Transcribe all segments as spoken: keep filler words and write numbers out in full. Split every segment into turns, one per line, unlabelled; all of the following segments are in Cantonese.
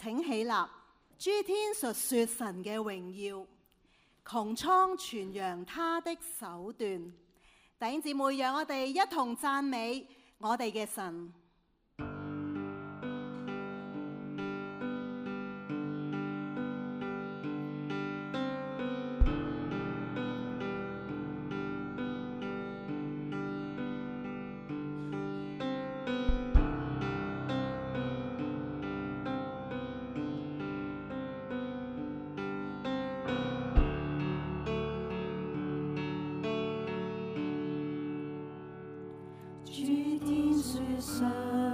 請起立，諸天述說神嘅榮耀，穹蒼傳揚他的手段。弟兄姊妹，讓我哋一同讚美我哋嘅神。
諸天說上，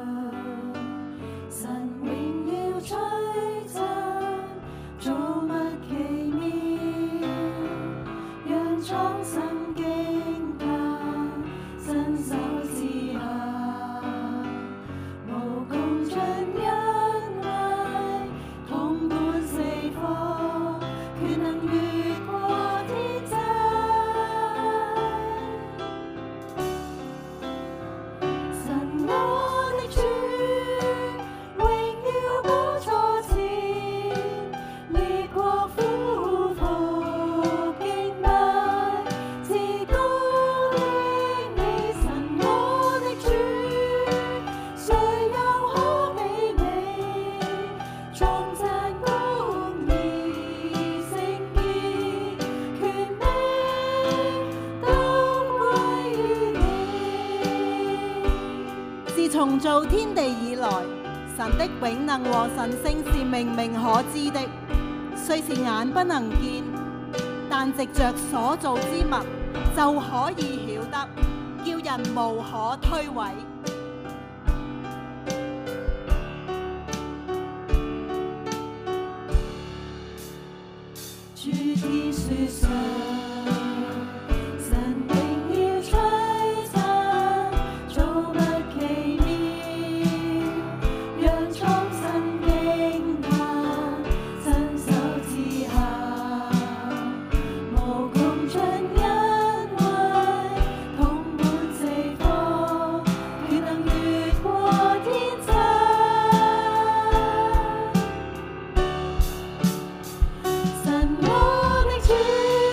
神榮耀璀璨，造物奇妙，讓蒼生驚嘆，伸手之下，無窮盡恩惠，統管四方，權能越過天際。
從造天地以來，神的永能和神性是明明可知的，雖是眼不能見，但藉着所造之物就可以曉得，叫人無可推諉。
諸天說上，神我的主。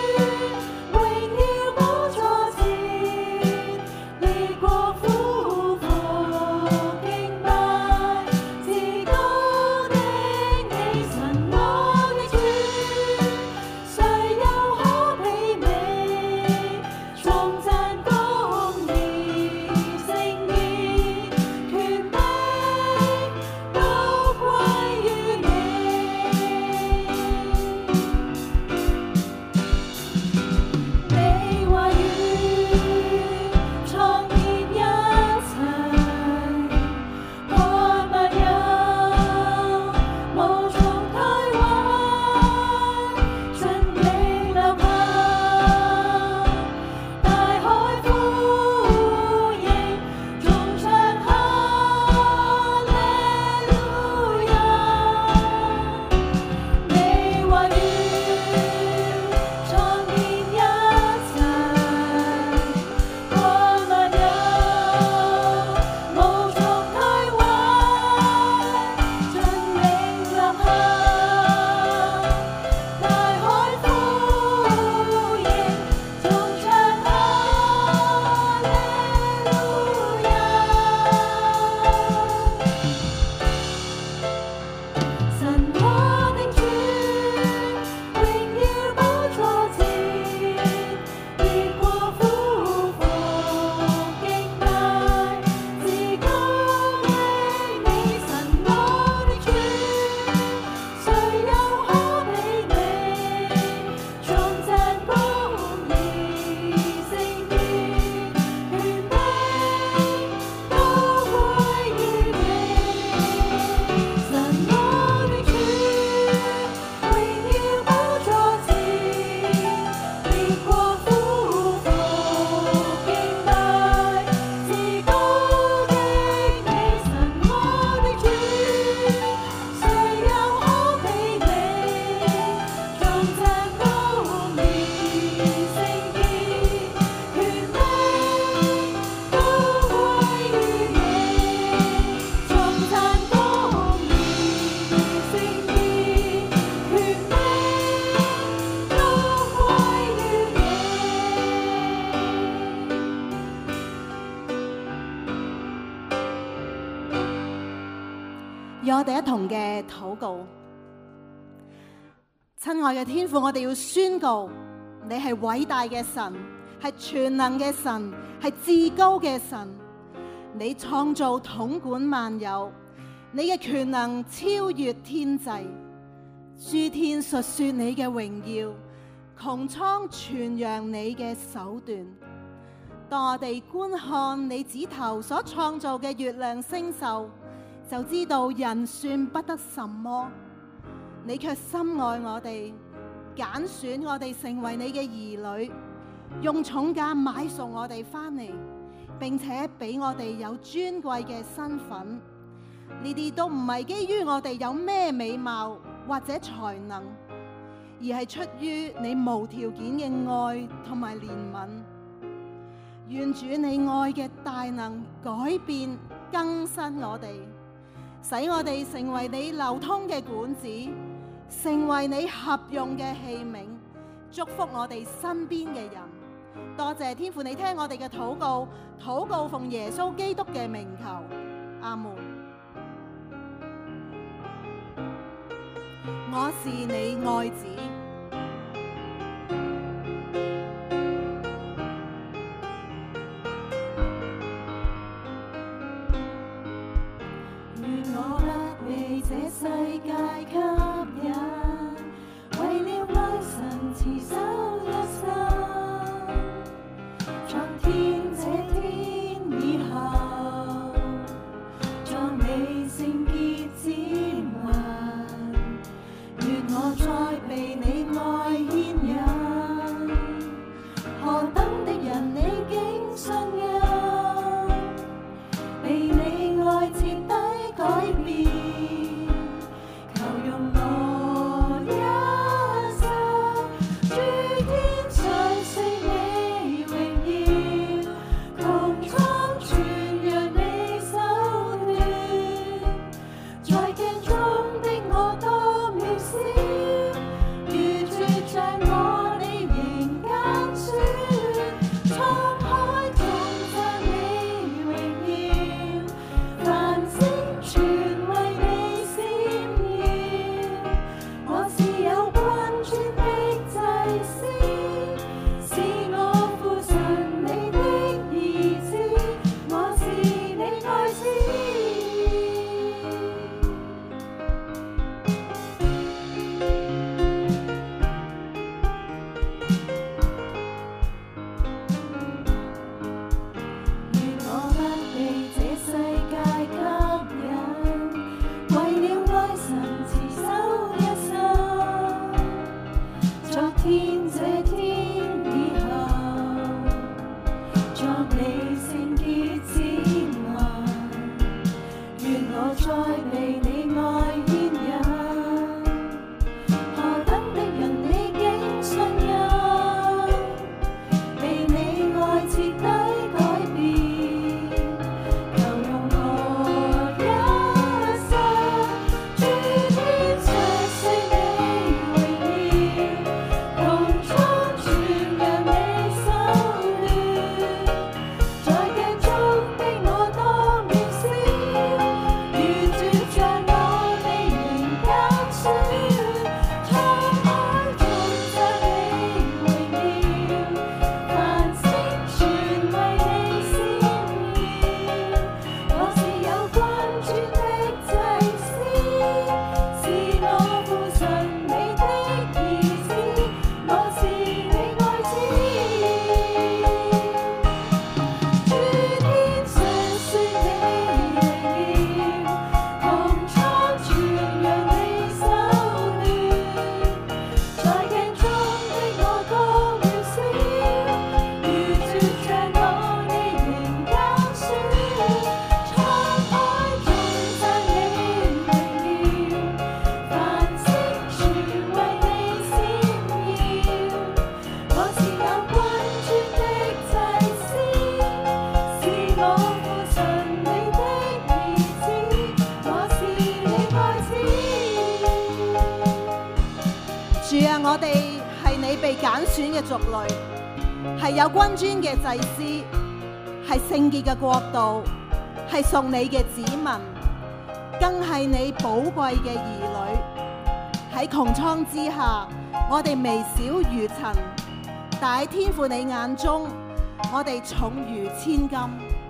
讓我哋一同嘅禱告。親愛嘅天父，我哋要宣告你係偉大嘅神，係全能嘅神，係至高嘅神。你創造統管萬有，你嘅權能超越天際，諸天述說你嘅榮耀，穹蒼傳揚你嘅手段。當我哋觀看你指頭所創造嘅月亮星宿，就知道人算不得什麼，你卻深愛我哋，揀選我哋成為你嘅兒女，用重價買贖我哋翻嚟，並且俾我哋有尊貴嘅身份。呢啲都唔係基於我哋有咩美貌或者才能，而係出於你無條件嘅愛同埋憐憫。願主你愛嘅大能改變更新我哋，使我哋成為你流通嘅管子，成為你合用嘅器皿，祝福我哋身邊嘅人。多謝天父，你聽我哋嘅禱告，禱告奉耶穌基督嘅名求，阿門。我是你愛子。
這世界吸引，為了愛神持守一生。昨天這天以後，作你聖潔子民。願我再被你愛牽引，何等的人你竟信任，被你愛徹底改變。
我哋係你被揀選嘅族類，係有君尊嘅祭司，係聖潔嘅國度，係屬你嘅子民。 更係你寶貴嘅兒女。喺穹蒼之下，我哋微小如塵，但喺天父你眼中，我哋重如千金。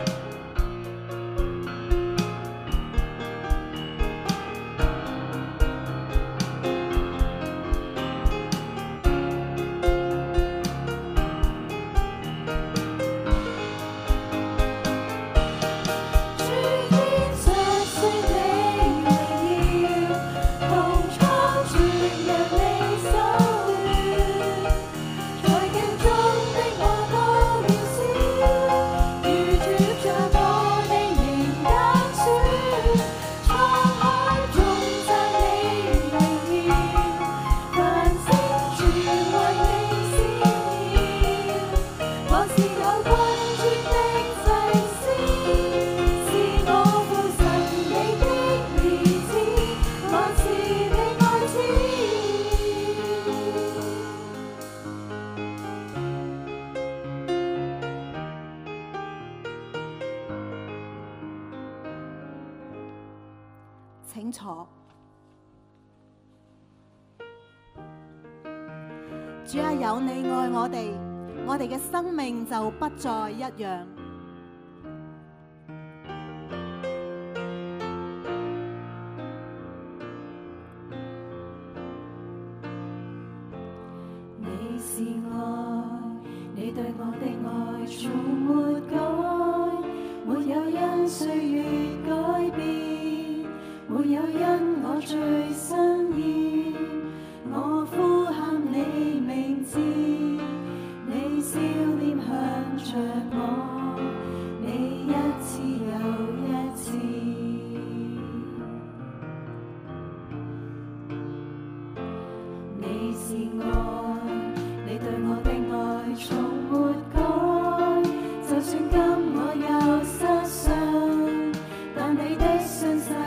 請坐。主啊，有你愛我哋，我哋嘅生命就不再一樣。
你是愛，你對我的愛從沒改，沒有因歲月改變。沒有因我最新意，我呼喊你名字，你笑臉向着我，你一次又一次。你是愛，你對我的愛從沒改，就算今我又失信，但你的信實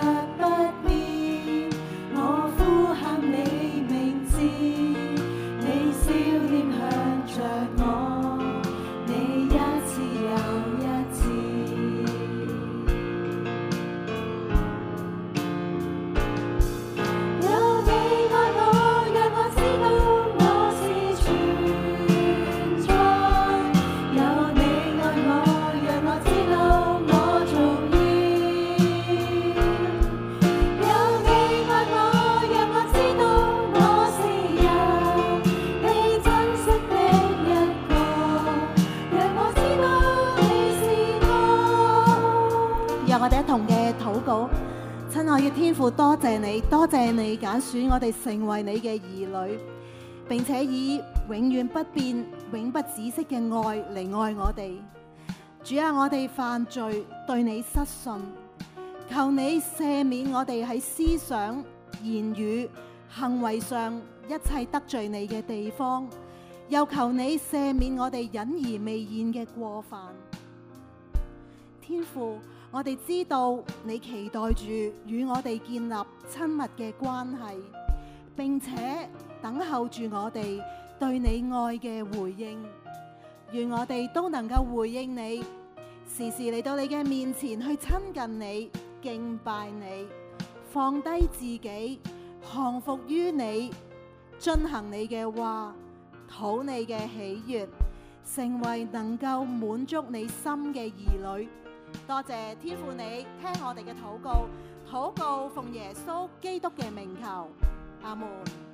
親愛嘅天父，多謝你，多謝你揀選我哋成為你嘅兒女，並且以永遠不變、永不止息嘅愛嚟愛我哋。主啊，我哋犯罪，對你失信，求你赦免我哋喺思想、言語、行為上一切得罪你嘅地方，又求你赦免我哋隱而未現嘅過犯。天父，我哋知道你期待住與我哋建立親密嘅關係，並且等候住我哋對你愛嘅回應。願我哋都能夠回應你，時時嚟到你嘅面前去親近你、敬拜你，放低自己，降服於你，遵行你嘅話，討你嘅喜悅，成為能夠滿足你心嘅兒女。多謝天父你聽我哋嘅禱告，禱告奉耶穌基督嘅名求，阿門。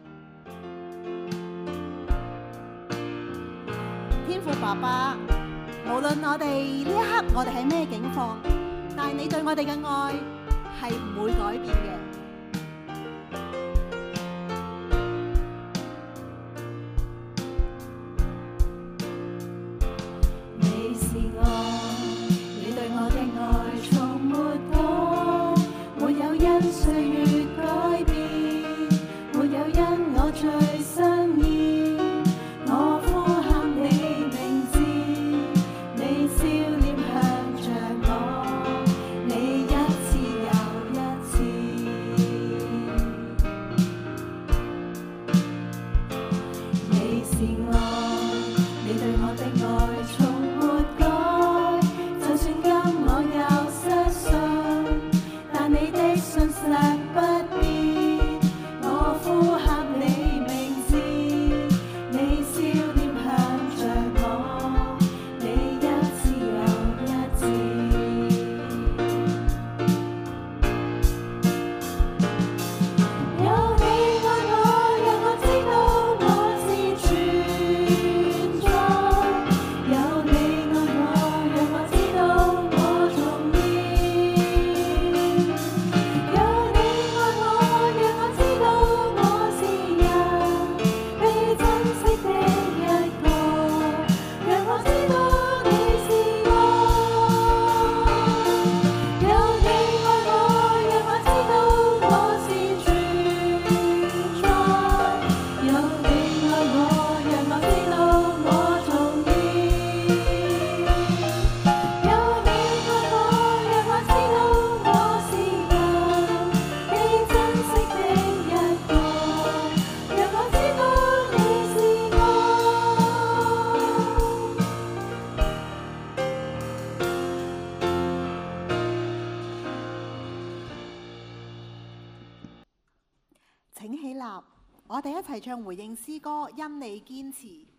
天父爸爸，無論我哋呢一刻我哋喺咩境況，但係你對我哋嘅愛係唔會改變嘅。你是愛，我的愛從沒改，沒有因歲月改變，沒有因我最新意，我呼喊你名字，你笑臉向着我，你一次又一次。
我哋一齊唱回應詩歌，因你堅持。